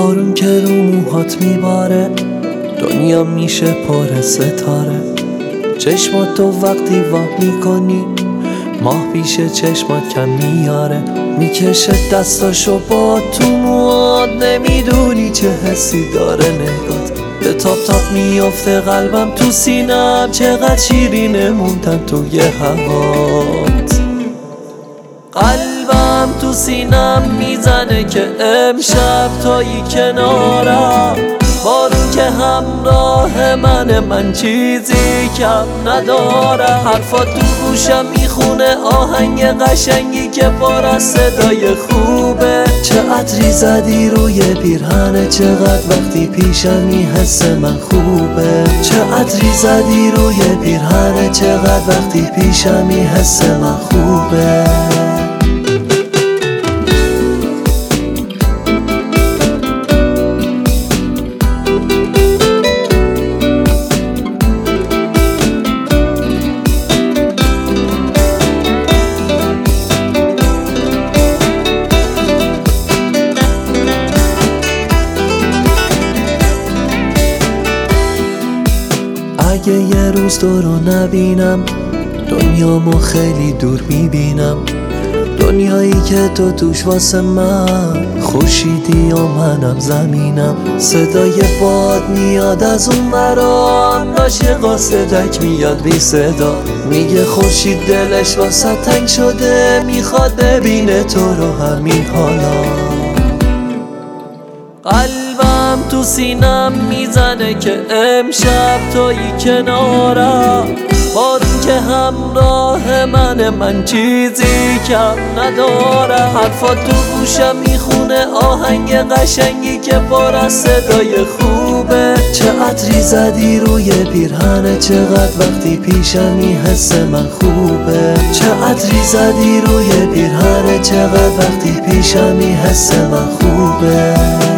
بارون که رو موهات میباره، دنیا میشه پر ستاره. چشمات تو وقتی وا میکنی، ماه پیش چشمات کم میاره. میکشه دستاشو با تو موات، نمیدونی چه حسی داره نگات. به تاپ تاپ میافته قلبم تو سینم، چقدر شیرینه موندن توی هوات. قلبم تو سینم میزنه که امشب تویی کنارم. بارون که همراه من چیزی کم ندارم. حرفات تو گوشم میخونه آهنگ قشنگی که پر از صدای خوبه. چه عطری زدی روی پیرهنه، چقدر وقتی پیشمی حس من خوبه. چه عطری زدی روی پیرهنه، چقدر وقتی پیشمی حس من خوبه. اگه یه روز تو رو نبینم، دنیامو خیلی دور میبینم. دنیایی که تو توش واسه من خورشیدی و منم زمینم. صدای باد میاد از اون ورا، عاشقا صدک میاد بی صدا. میگه خورشید دلش واسه تنگ شده، میخواد ببینه تو رو همین حالا. قلبم تو سینم میزنه که امشب تویی کنارم. بارون که همراه من چیزی کم ندارم. حرفات تو گوشم میخونه آهنگ قشنگی که پر از صدای خوبه. چه عطری زدی روی پیرهنه، چقدر وقتی پیشمی حس من خوبه. چه عطری زدی روی پیرهنه، چقدر وقتی پیشمی حس من خوبه.